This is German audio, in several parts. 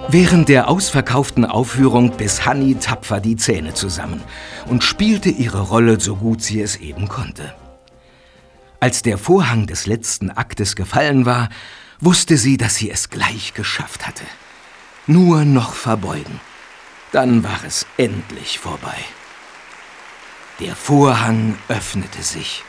Während der ausverkauften Aufführung biss Hanni tapfer die Zähne zusammen und spielte ihre Rolle so gut sie es eben konnte. Als der Vorhang des letzten Aktes gefallen war, wusste sie, dass sie es gleich geschafft hatte. Nur noch verbeugen. Dann war es endlich vorbei. Der Vorhang öffnete sich.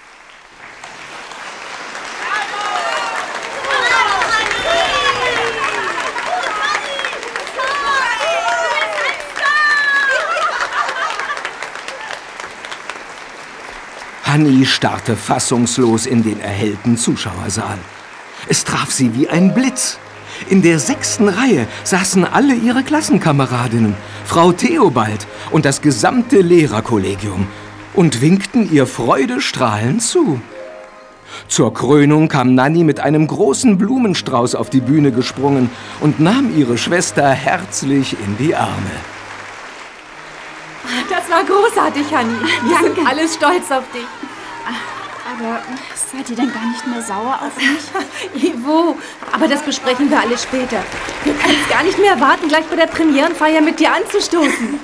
Hanni starrte fassungslos in den erhellten Zuschauersaal. Es traf sie wie ein Blitz. In der 6. Reihe saßen alle ihre Klassenkameradinnen, Frau Theobald und das gesamte Lehrerkollegium und winkten ihr freudestrahlend zu. Zur Krönung kam Nanni mit einem großen Blumenstrauß auf die Bühne gesprungen und nahm ihre Schwester herzlich in die Arme. Das war großartig, Hanni. Wir sind alle stolz auf dich. Aber seid ihr denn gar nicht mehr sauer auf mich? Ivo, aber das besprechen wir alles später. Wir können es gar nicht mehr erwarten, gleich bei der Premierenfeier mit dir anzustoßen.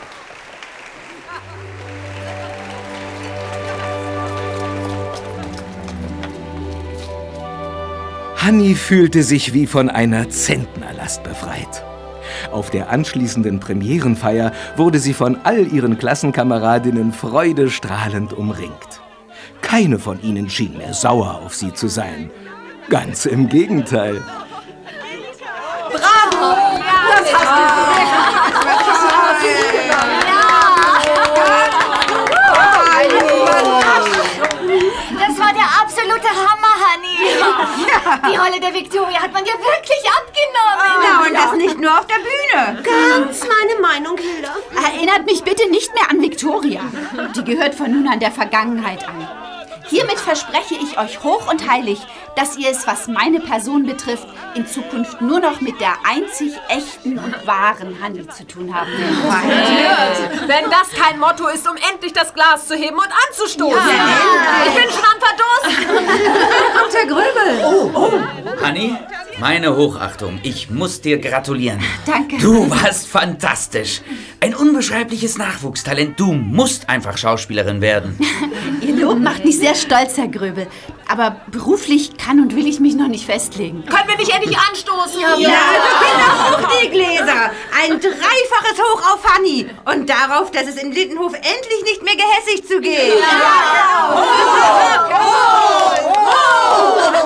Hanni fühlte sich wie von einer Zentnerlast befreit. Auf der anschließenden Premierenfeier wurde sie von all ihren Klassenkameradinnen freudestrahlend umringt. Keine von ihnen schien mehr sauer auf sie zu sein. Ganz im Gegenteil. Bravo! Das hast du Das war der absolute Hammer, Hanni. Die Rolle der Victoria hat man dir wirklich abgenommen. Ja, und das nicht nur auf der Bühne. Ganz meine Meinung, Hilda. Erinnert mich bitte nicht mehr an Victoria. Die gehört von nun an der Vergangenheit an. Hiermit verspreche ich euch hoch und heilig, dass ihr es, was meine Person betrifft, in Zukunft nur noch mit der einzig echten und wahren Hanni zu tun haben werdet. Wenn das kein Motto ist, um endlich das Glas zu heben und anzustoßen. Ja. Ich bin schon am Verdursten. Kommt Herr Gröbel. Oh, Hanni, meine Hochachtung. Ich muss dir gratulieren. Danke. Du warst fantastisch. Ein unbeschreibliches Nachwuchstalent. Du musst einfach Schauspielerin werden. Ihr Lob macht mich sehr stolz, Herr Gröbel. Aber beruflich kann und will ich mich noch nicht festlegen. Können wir nicht endlich anstoßen? Ja, also Kinder, hoch die Gläser. Ein dreifaches Hoch auf Hanni. Und darauf, dass es in Lindenhof endlich nicht mehr gehässig zugeht. Ja.